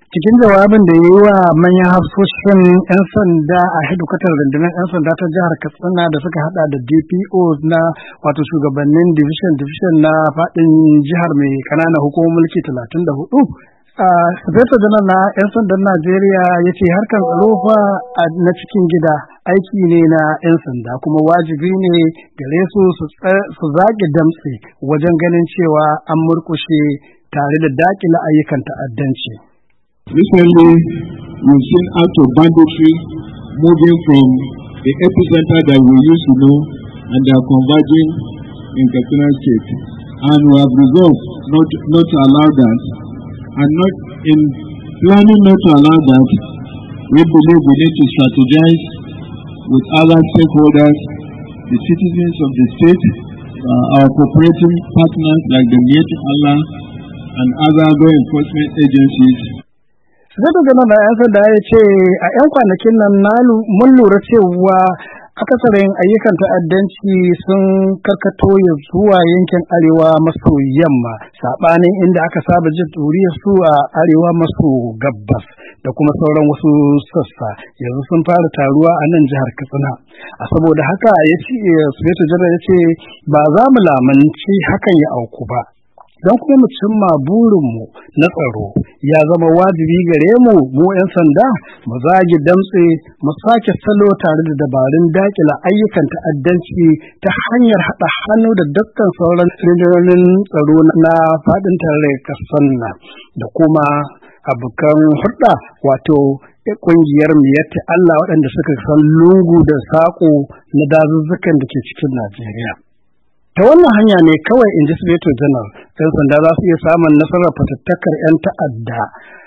Cikin jawabin da ya yi wa manyan hafsoshin 'yan sanda a hedikwatar rundunar 'yan sanda ta jihar Katsina da suka hada da DPO na wato shugabannin division na faɗin jihar mai ƙananan hukumar mulki 34. Sufeto Janar na 'yan sandan Najeriya ya ce harkar tsaro fa na cikin gida aiki ne na 'yan sanda kuma wajibi ne gare su zage damtse wajen ganin cewa an murkushe tare da dakile ayyukan ta'addanci. Recently, we've seen acts of banditry moving from the epicenter that we used to know, and they are converging in Katsina State. And we have resolved not to allow that. And not in planning not to allow that, we believe we need to strategize with other stakeholders, the citizens of the state, our cooperating partners like the Miyetti Allah and other law enforcement agencies. Sufeto Janar da 'yan sanda ya ce a 'yan kwanakin nan mun lura cewa akasarin ayyukan ta'addanci sun karkato ya zuwa yankin arewa maso yamma saɓanin inda aka saba jin turiyar su a arewa maso gabas da kuma sauran wasu sassa yanzu sun fara taruwa a nan jihar Katsina. A saboda haka ya ce Sufeto Janar ya ce ba za mu lamunci hakan ya auku ba. Don kuma mu cimma burinmu na tsaro ya zama wajibi gare mu 'yan sanda mu zage damtse mu sake salo tare da dabarun dakila ayyukan ta'addanci ta hanyar haɗa hannu da dukkan sauran rundunonin tsaro na faɗin tarayyar ƙasar nan da kuma abokan hulɗa wato ƙungiyar Miyetti Allah waɗanda suka san lungu da saƙo na dazuzzukan da ke cikin Najeriya. Ta wannan hanya ne kawai in ji Sufeto Janar 'yan sanda za su iya samun nasarar fatattakar 'yan ta'adda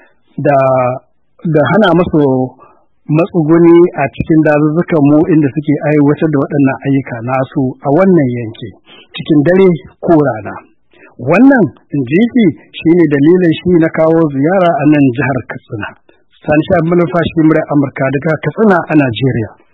da hana masu matsuguni a cikin dazuzzukan mu inda suke aiwatar da waɗannan ayyuka nasu a wannan yanki cikin dare ko rana. Wannan in ji shi ne dalilin shi na kawo ziyara a nan jihar Katsina. Sani Shabi Malumfashi, muryar Amurka daga Katsina a Najeriya.